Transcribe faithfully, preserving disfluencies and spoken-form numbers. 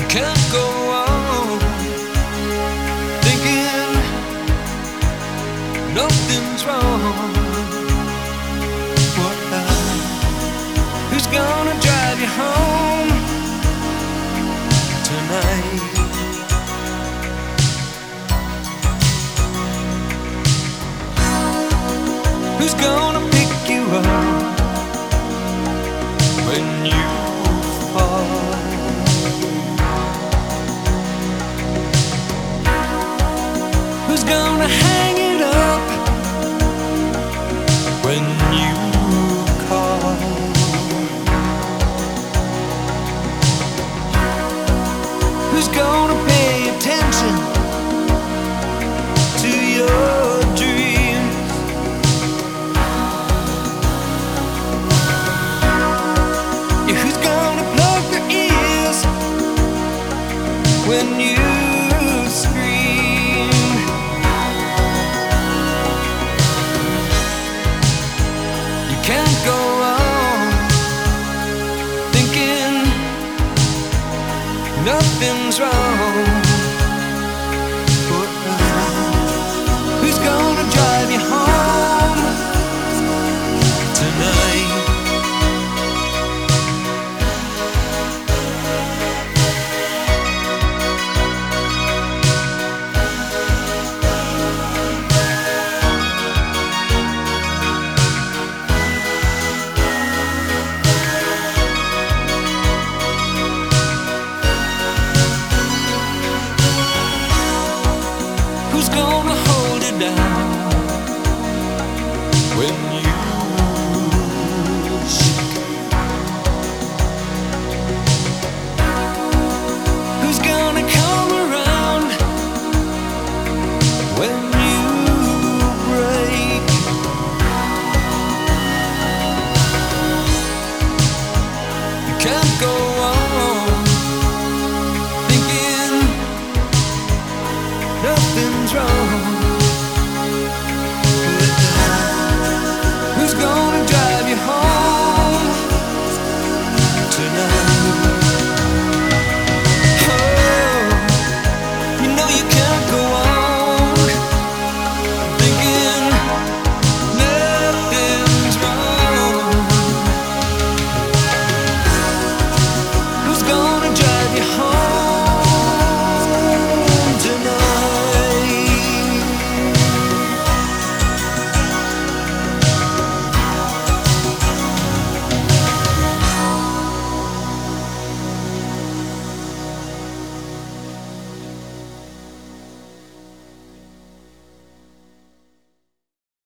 can't go on thinking nothing's wrong. What now? Who's gonna drive you home tonight? Who's gonna pick you up when you fall? Who's gonna hang it up when you call? Who's gonna pay attention to your dreams? Yeah, who's gonna plug their ears when you scream? You can't go on thinking nothing's wrong. But who's gonna drive you home tonight?